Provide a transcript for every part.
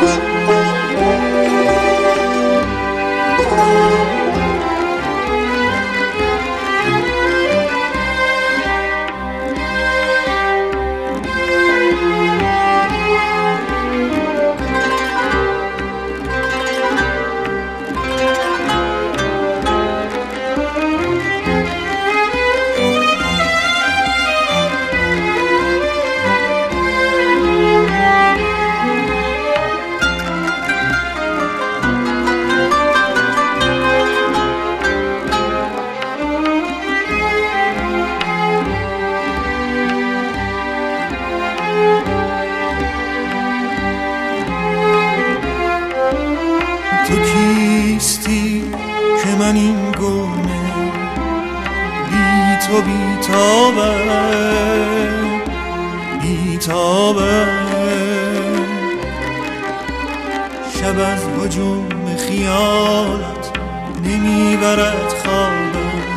تو کیستی که من این گونه بی تو بیتابم شب از هجوم خیالت نمیبرد خوابم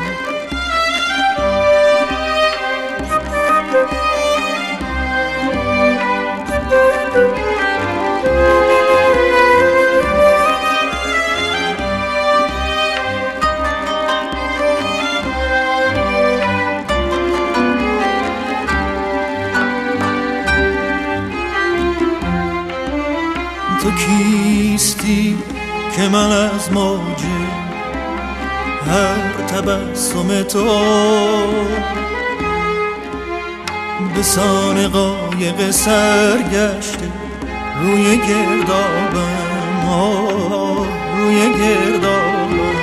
تو کیستی که من از موج هر تبسم تو به سان قایق سرگشته روی گردابم روی گردابم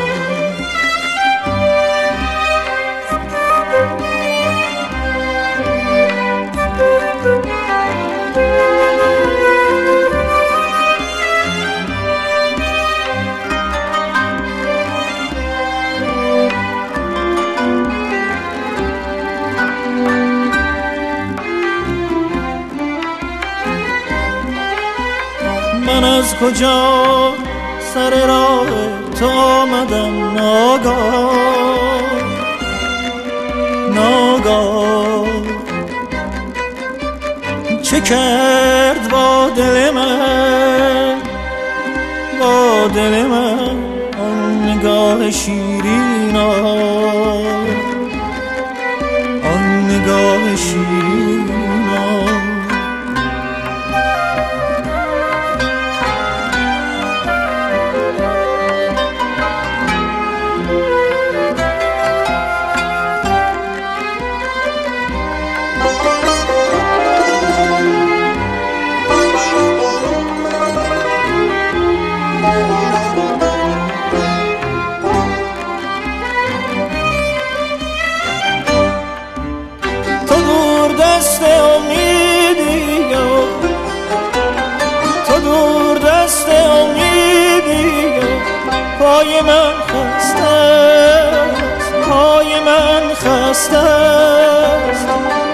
من از کجا سر راه تو آمدم ناگاه چه کرد با دل من آن نگاه شیرین آن نگاه شیرین پای من خسته است پای من خسته است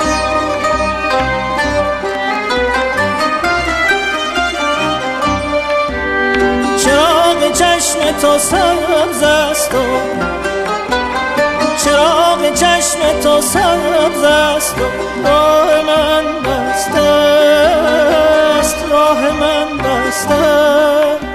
چراغ چشم تو سبز است و چراغ چشم تو سبز است و راه من بسته است راه من بسته است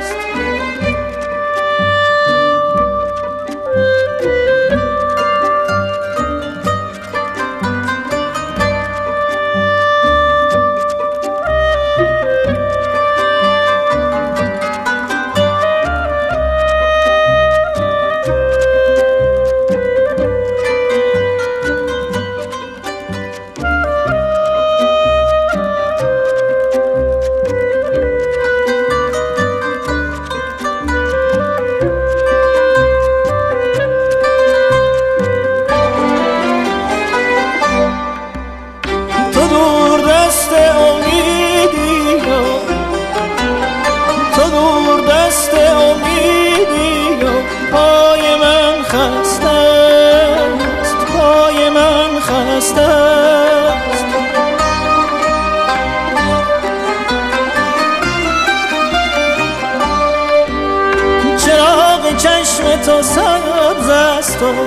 چراغ چشم تو سبز است و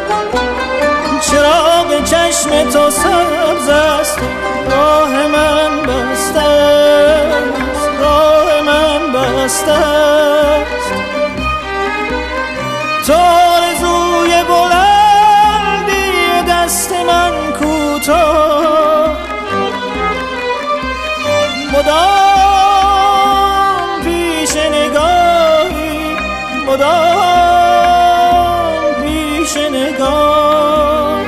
چراغ چشم تو سبز است راه من بسته است راه من بسته است، تو آرزوی بلندی دست من کوتاه، مدام پیش نگاهی، مدام پیش نگاه.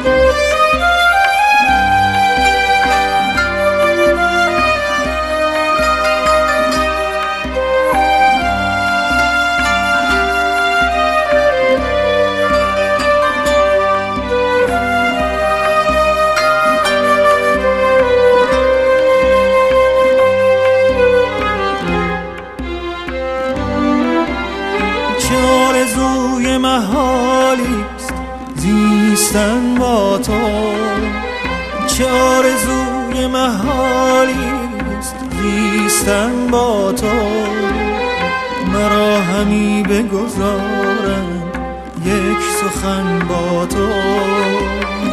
آرزوی محالیست زیستن با تو، چه آرزوی محالیست زیستن با تو، مرا همی بگذارم یک سخن با تو،